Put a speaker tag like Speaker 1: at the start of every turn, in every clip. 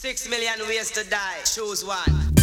Speaker 1: 6 million ways to die. Choose one.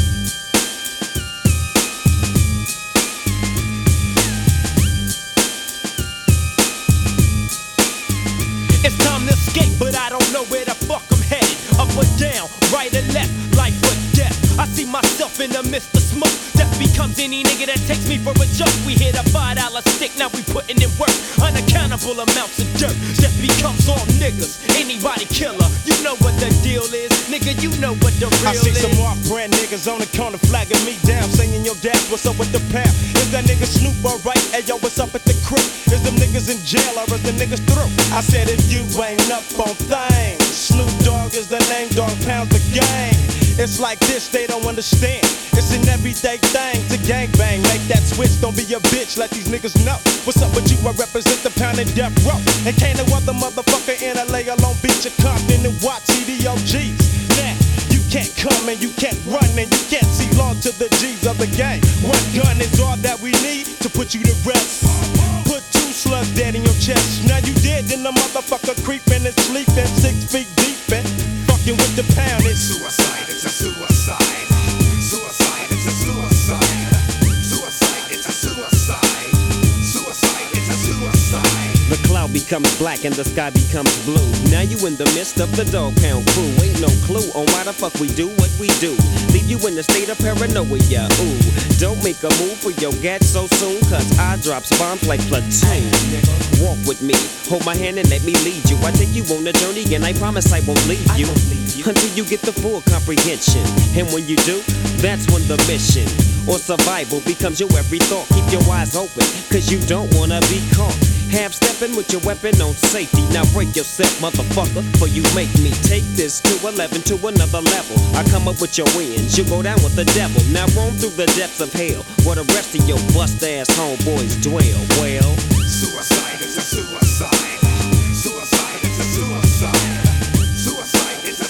Speaker 2: It's time to escape, but I don't know where the fuck I'm headed. Up or down, right or left, life or death. I see myself in the midst of smoke. Death becomes any nigga that takes me for a joke. We hit a $5 stick, now we putting in work. Unaccountable amounts of dirt. Death becomes all niggas, anybody killer. You know what the deal is, nigga, you know what the real is.
Speaker 3: I see some off-brand niggas on the corner flagging me down, saying, yo, dad, what's up with the pound? Is that nigga Snoop alright? Hey, yo, what's up at the crib? Is them niggas in jail or is the niggas through? I said, if you ain't up on things, Snoop Dogg is the name, Dog Pound's the gang. It's like this, they don't understand. It's an everyday thing to gangbang. Make that switch, don't be a bitch, let these niggas know. What's up with you? I represent the Pound and Death Row. And can't no other motherfucker in LA alone beat your Compton and watch CDOGs. Now, you can't come and you can't run and you can't see long to the G's of the game. One gun is all that we need to put you to rest. Put 2 slugs dead in your chest. Now you dead and the motherfucker creeping and sleeping 6 feet deep and fucking with the Pound. It's
Speaker 4: suicide, it's a suicide. Suicide, it's a suicide. Suicide, it's a suicide. Suicide, it's a suicide.
Speaker 5: The cloud becomes black and the sky becomes blue. Now you in the midst of the Dog Pound crew. Ain't no clue on why the fuck we do what we do. Leave you in a state of paranoia, ooh. Don't make a move for your gat so soon, cause I drops bombs like platoon. Walk with me, hold my hand and let me lead you. I take you on a journey and I promise I won't leave you until you get the full comprehension. And when you do, that's when the mission or survival becomes your every thought. Keep your eyes open, cause you don't wanna be caught. Half stepping with your weapon on safety. Now break yourself, motherfucker, for you make me take this to 11 to another level. I come up with your wins, you go down with the devil. Now roam through the depths of hell, where the rest of your bust-ass homeboys dwell. Well,
Speaker 4: suicide is a suicide. Suicide is a suicide. Suicide is a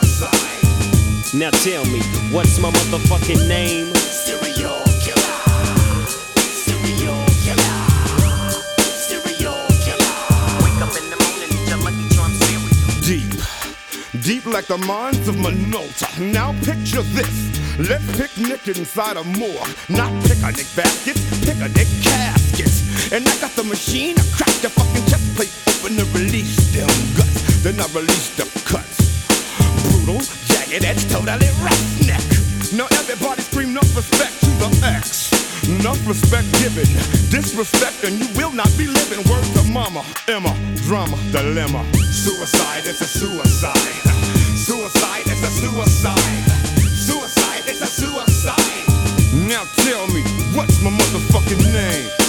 Speaker 4: suicide.
Speaker 5: now tell me, what's my motherfucking name?
Speaker 4: Serial killer. Serial killer. Serial killer.
Speaker 5: Wake up in the morning, eat your Lucky Charm cereal.
Speaker 6: Deep like the mines of Minota. Now picture this. Let's picnic inside a morgue. Not picnic baskets, picnic caskets. And I got the machine, I crack the fucking chest plate open and release them guts. Then I release the cuts. Brutal, jagged edge, totally roughneck. Now everybody scream enough respect to the X. Enough respect given, disrespect and you will not be living. Word to mama, Emma, drama, dilemma.
Speaker 4: Suicide is a suicide. Suicide is a suicide. Suicide is a suicide.
Speaker 6: Now tell me, what's my motherfucking name?